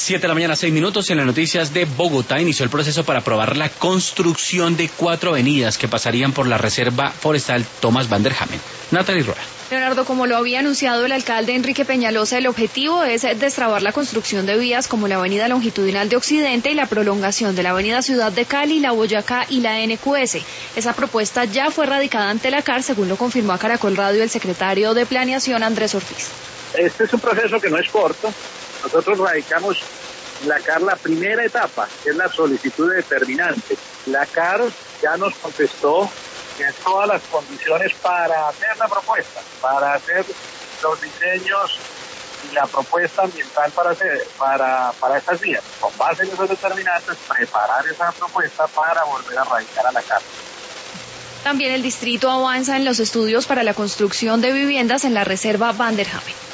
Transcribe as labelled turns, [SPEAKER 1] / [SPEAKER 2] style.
[SPEAKER 1] 7:06 a.m. En las noticias de Bogotá inició el proceso para aprobar la construcción de 4 avenidas que pasarían por la Reserva Forestal Thomas van der Hamen. Natalie Rueda.
[SPEAKER 2] Leonardo, como lo había anunciado el alcalde Enrique Peñalosa, el objetivo es destrabar la construcción de vías como la avenida longitudinal de Occidente y la prolongación de la avenida Ciudad de Cali, la Boyacá y la NQS. Esa propuesta ya fue radicada ante la CAR, según lo confirmó a Caracol Radio el secretario de Planeación, Andrés Ortiz.
[SPEAKER 3] Este es un proceso que no es corto. Nosotros radicamos en la CAR la primera etapa, que es la solicitud de determinante. La CAR ya nos contestó que todas las condiciones para hacer la propuesta, para hacer los diseños y la propuesta ambiental para estas vías. Con base en esos determinantes, preparar esa propuesta para volver a radicar a la CAR.
[SPEAKER 2] También el distrito avanza en los estudios para la construcción de viviendas en la Reserva van der Hamen.